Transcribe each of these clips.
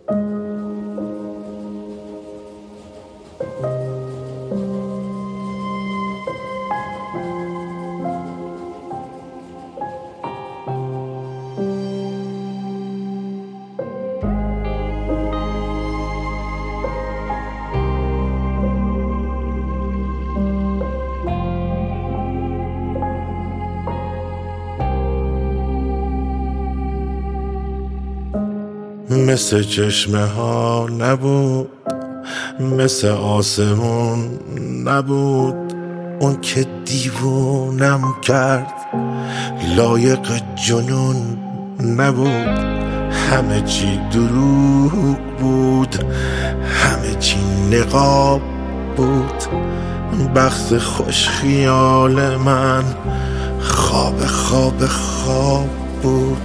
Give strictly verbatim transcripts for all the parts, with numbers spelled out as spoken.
مثل چشمه ها نبود، مثل آسمون نبود، اون که دیوونم کرد لایق جنون نبود. همه چی دروغ بود، همه چی نقاب بود، بخت خوش خیال من خواب خواب خواب بود.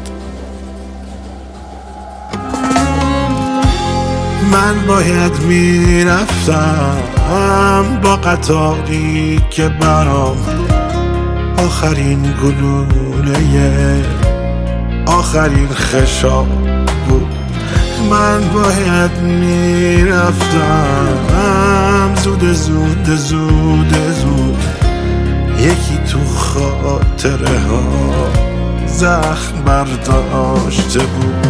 من باید میرفتم با قطاری که برام آخرین گلوله آخرین خشاب بود. من باید میرفتم زود زود زود زود، یکی تو خاطره ها زخم برداشته بود.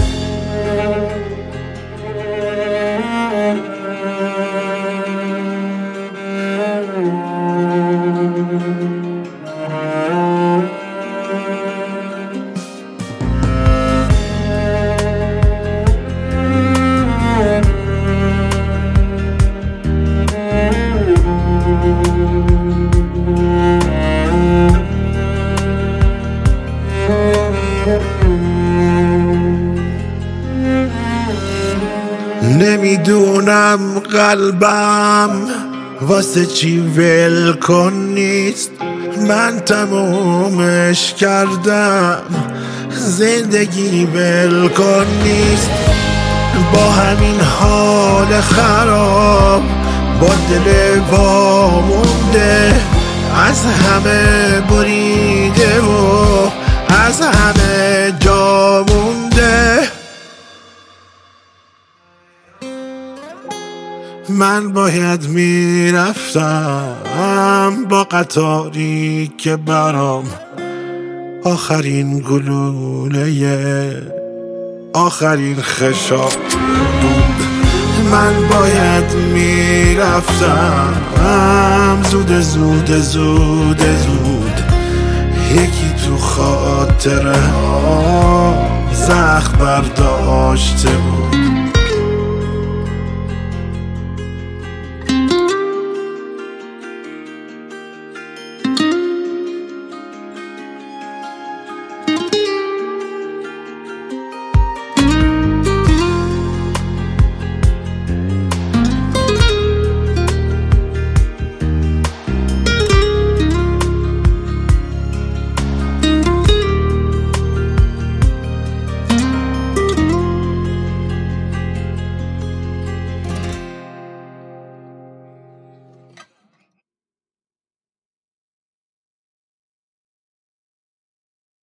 نمیدونم قلبم واسه چی ول کن نیست، من تمومش کردم زندگی ول کن نیست. با همین حال خراب با دل وامونده، از همه بریده و از همه جا مونده. من باید میرفتم با قطاری که برام آخرین گلوله آخرین خشاب بود. من باید میرفتم زود زود زود زود، یکی تو خاطره ها زخم برداشته بود.